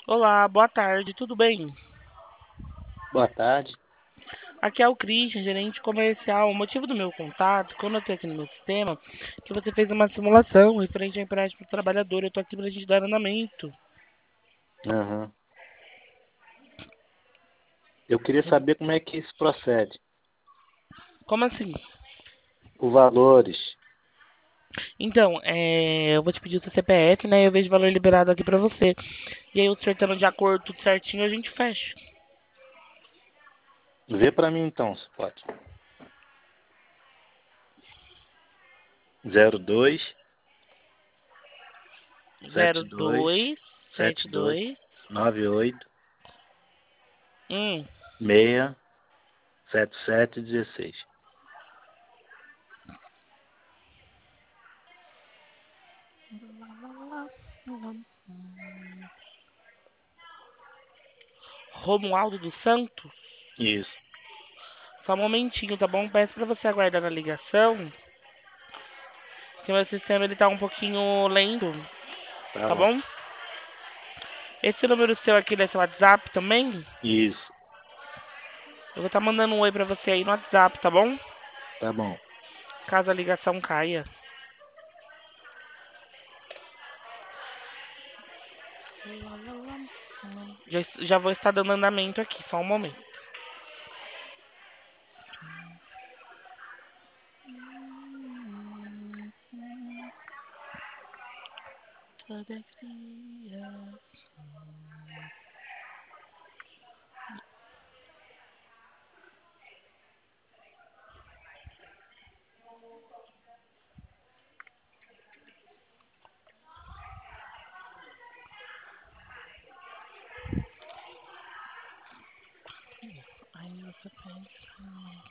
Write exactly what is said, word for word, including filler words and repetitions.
Olá, boa tarde, tudo bem? Boa tarde. Aqui é o Christian, gerente comercial. O motivo do meu contato, quando eu estou aqui no meu sistema, é que você fez uma simulação referente ao empréstimo do trabalhador. Eu estou aqui para a gente dar andamento. Aham. Eu queria saber como é que isso procede. Como assim? Os valores. Então, é, eu vou te pedir o seu C P F, né? Eu vejo o valor liberado aqui para você. E aí, o senhor estando de acordo, tudo certinho, a gente fecha. Vê para mim então, se pode. Zero dois Zero sete dois dois sete sete dois dois nove oito um. seis sete sete dezesseis. Romualdo dos Santos. Isso. Só um momentinho, tá bom? Peço para você aguardar na ligação, que meu sistema ele tá um pouquinho lento. Tá Tá bom. bom? Esse número seu aqui desse WhatsApp também, Isso. eu vou estar mandando um oi pra você aí no WhatsApp, tá bom? Tá bom. Caso a ligação caia. Já, já vou estar dando andamento aqui, só um momento. Aí você pensa.